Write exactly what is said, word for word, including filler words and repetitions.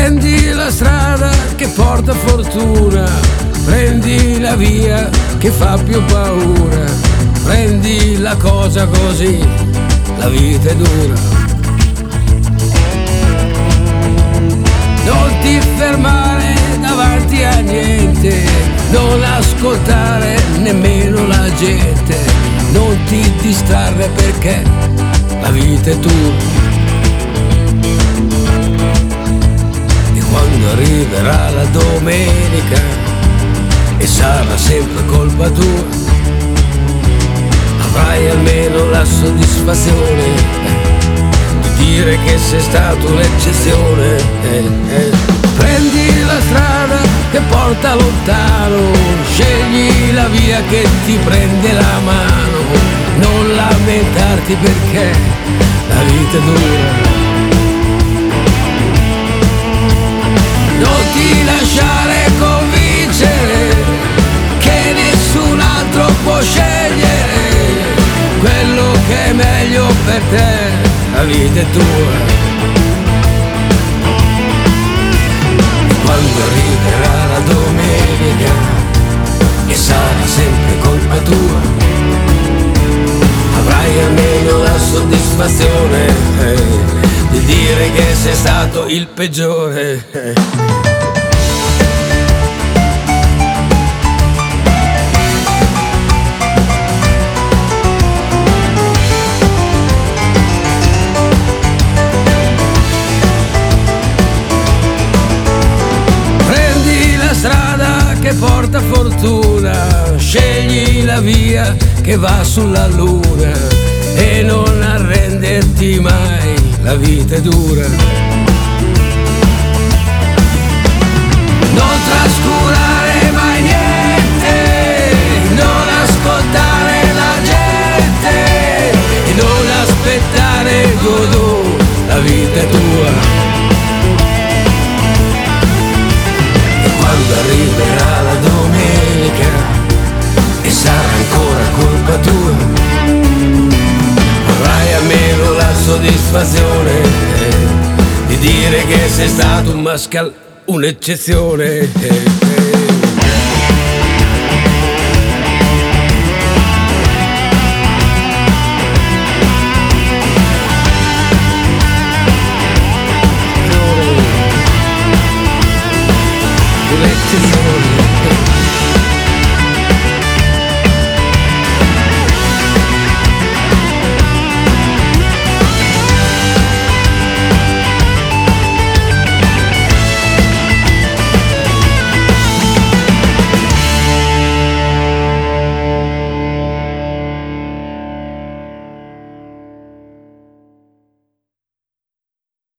Prendi la strada che porta fortuna, prendi la via che fa più paura, prendi la cosa così, la vita è dura. Non ti fermare davanti a niente, non ascoltare nemmeno la gente, non ti distrarre perché la vita è dura. E quando arriverà la domenica e sarà sempre colpa tua, avrai almeno la soddisfazione di dire che sei stato un'eccezione. Eh, eh. Prendi la strada che porta lontano, scegli la via che ti prende la mano, non lamentarti perché la vita è dura. Non ti lasciare convincere che nessun altro può scegliere quello che è meglio per te, la vita è tua. Quando arriverà la domenica e sarà sempre colpa tua, avrai almeno la soddisfazione eh, di dire che sei stato il peggiore. Eh. Che porta fortuna, scegli la via che va sulla luna e non arrenderti mai, la vita è dura. Non trascurare mai niente, non ascoltare la gente e non aspettare Godot, la vita è tua. Quando arriverà la domenica e sarà ancora colpa tua, avrai almeno la soddisfazione eh, di dire che sei stato un mascal, un'eccezione. Eh, eh.